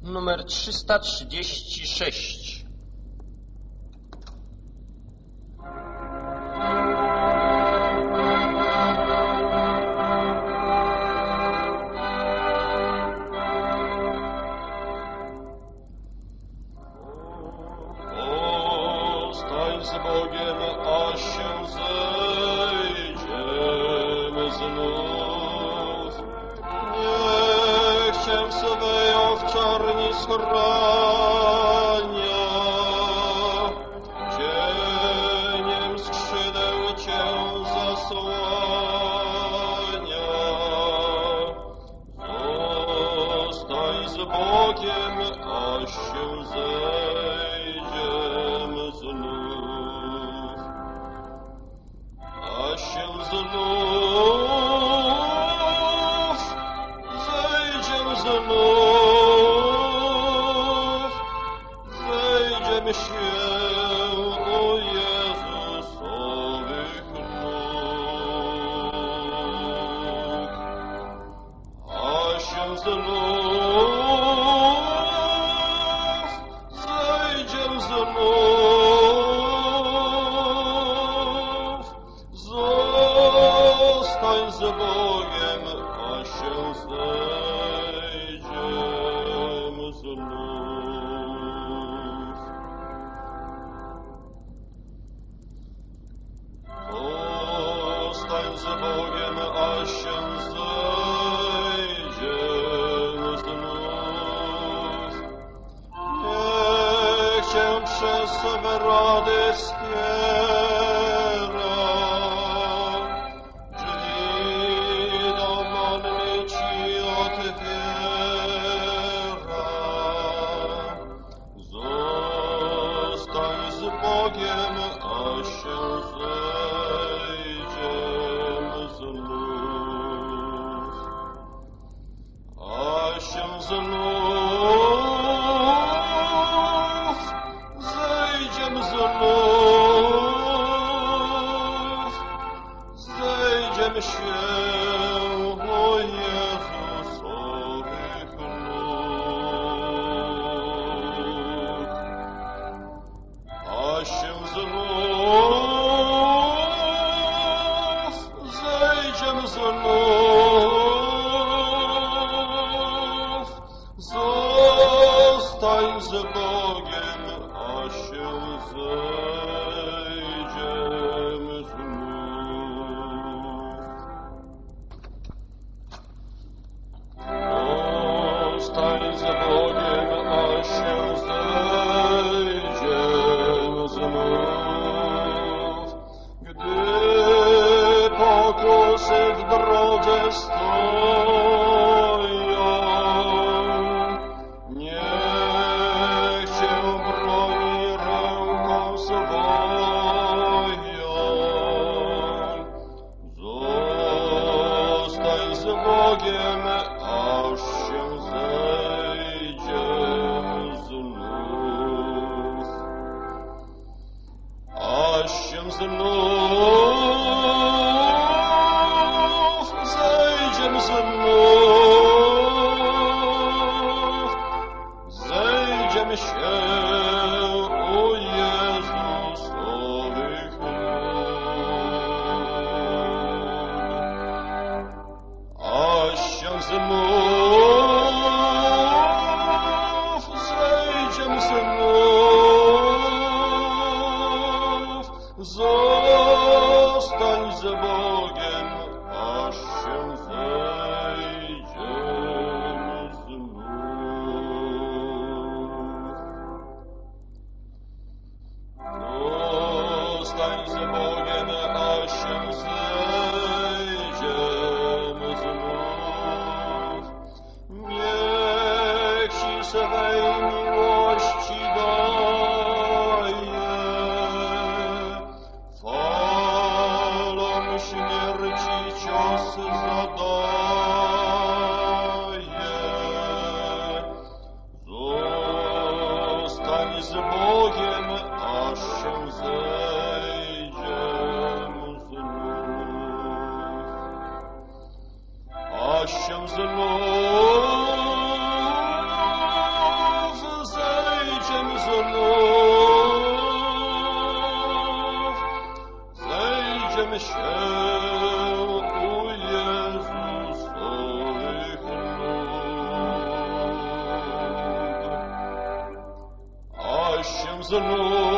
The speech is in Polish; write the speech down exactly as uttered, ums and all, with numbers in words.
numer trzysta trzydzieści sześć. Postań z Bogiem, a się zejdziemy znów. Niech Cię w swej owczarni schrania, cieniem skrzydeł Cię zasłania. Zostań z Bogiem, a się zejdziemy znów, a się znów, zejdziemy znów, zejdziemy się u Jezusowych nóg, a się znów, zejdziemy znów. Zostań z Bogiem, a się zejdziemy znów. Zostań z Bogiem, a się zejdziemy znów. Niech Cię przez swe rady wspiera, drzwi do modli Ci otwiera. Zostań z Bogiem, a się zejdziemy znów, a się znów, zejdziemy znów, zejdziemy się u Jezusowych nóg, a się znów, zejdziemy znów. Zostań z Bogiem, a się zejdziemy znów. Zostań z Bogiem, a się zejdziemy znów. Gdy pokusy w drodze stoją, niech Cię broni ręką swoją. Zostań z Bogiem, aż się zejdziemy znów, aż się znów, zejdziemy znów, zejdziemy się u Jezusowych nóg, a się znów, zejdziemy znów. Zostań z Bogiem, aż się zejdziemy znów. Zostań z Bogiem, a się zejdziemy znów. Niech Ci swej miłości daje, falom śmierci cios zadaje. Zostań z Bogiem, aż się zejdziemy znów, aż się znów, znów